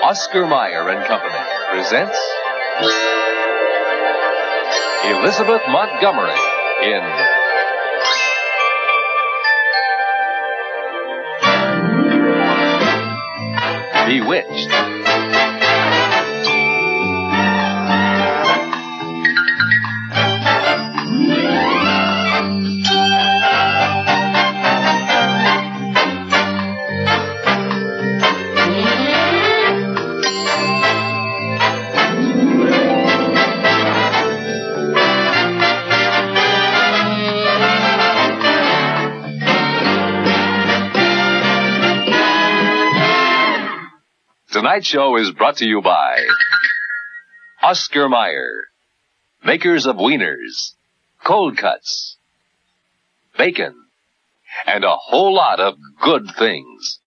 Oscar Mayer and Company presents Elizabeth Montgomery in Bewitched. Tonight's show is brought to you by Oscar Mayer, makers of wieners, cold cuts, bacon, and a whole lot of good things.